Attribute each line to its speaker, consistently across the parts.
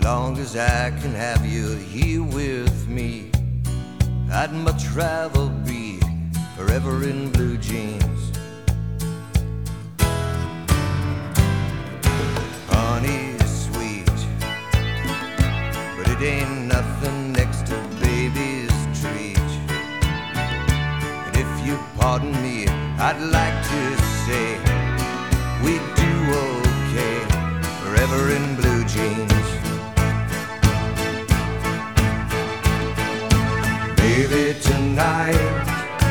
Speaker 1: long as I can have you here with me, I'd much rather be forever in blue jeans. Honey's sweet, but it ain't nothing next to baby's treat. And if you pardon me, I'd like to say we do okay forever in blue jeans. Baby, tonight,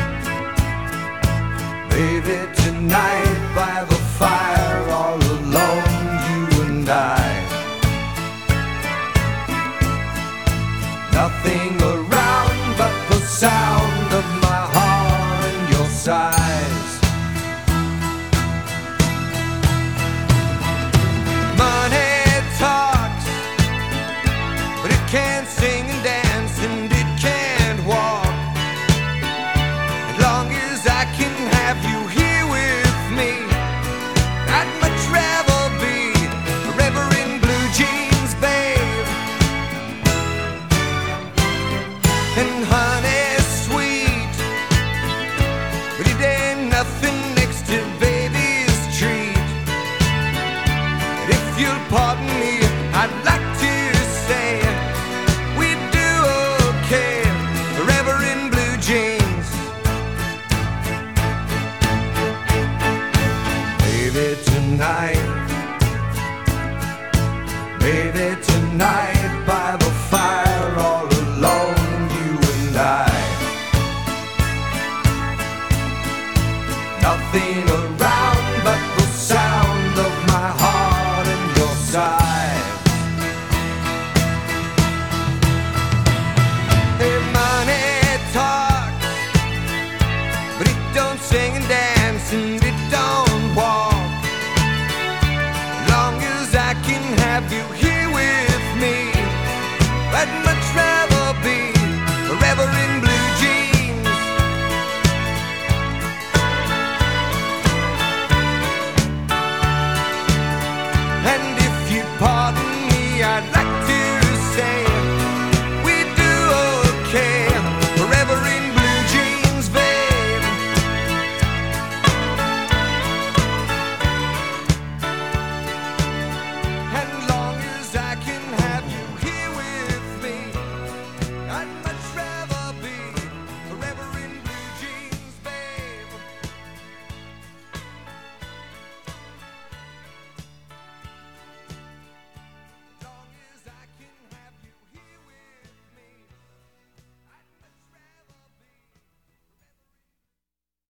Speaker 1: baby, tonight, by the fire, all alone, you and I. Nothing around but the sound of my heart and your sighs. Money talks, but it can't sing and dance, and it can't walk. As long as I can have you here with me, I'd much rather be forever in blue jeans, babe. And honey's sweet, but it ain't nothing next to baby's treat. And if you'll pardon me, I'd like to say we do okay forever in blue jeans. Baby, tonight, baby, tonight, by the fire, all alone, you and I. Nothing around but the sound of my heart and your sighs. Hey, money talks, but it don't sing and dance, and it don't walk. As long as I can have you here with me, I'd much rather be forever in blue jeans. And if you pardon me, I'd like